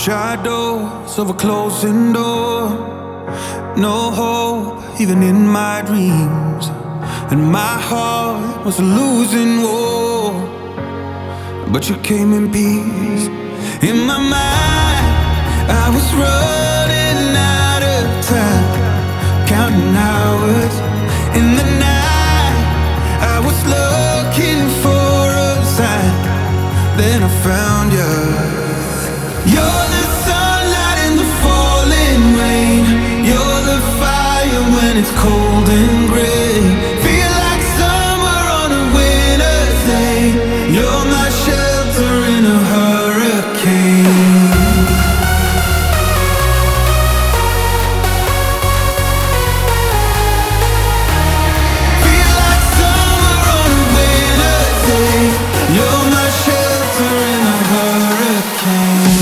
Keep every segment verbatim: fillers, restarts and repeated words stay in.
Shadows of a closing door, no hope even in my dreams, and my heart was a losing war. But you came in peace. In my mind, I was running out of time, counting hours. In the night, I was looking for a sign. Then I found you. You're the sunlight in the falling rain. You're the fire when it's cold and gray. Feel like summer on a winter's day. You're my shelter in a hurricane. Feel like summer on a winter's day. You're my shelter in a hurricane.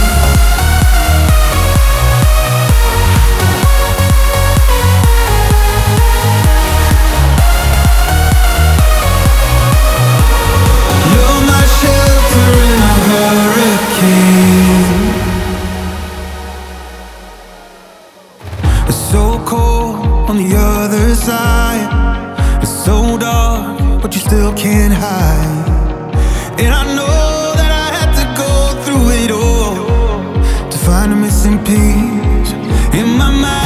It's so cold on the other side. It's so dark, but you still can't hide. And I know that I had to go through it all to find a missing piece in my mind.